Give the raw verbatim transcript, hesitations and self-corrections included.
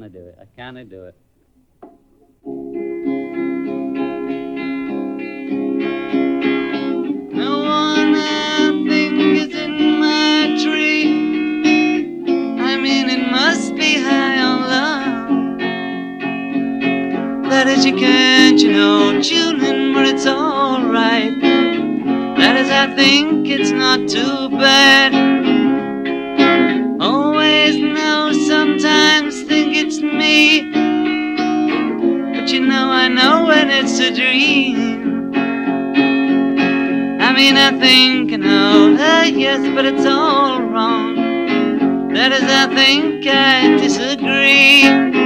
can't do it. I can't do it. No one I think is in my tree. I mean, it must be high on love. That is, you can't, you know, tune in, but it's alright. That is, I think it's not too bad. Always know, sometimes think it's me. But you know, I know when it's a dream. I mean, I think I know, uh, yes, but it's all wrong. That is, I think I disagree.